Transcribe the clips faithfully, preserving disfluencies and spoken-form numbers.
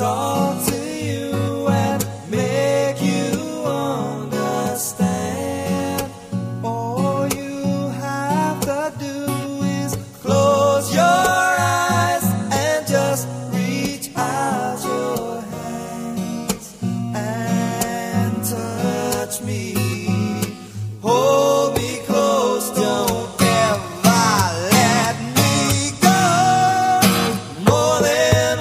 talk to you and make you understand. All you have to do is close your eyes and just reach out your hands and touch me. Hold me close, don't ever let me go. More than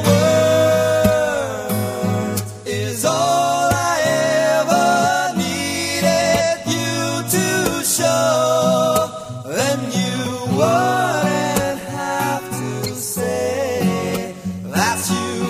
words is all I ever needed you to show. Then you wouldn't have to say that you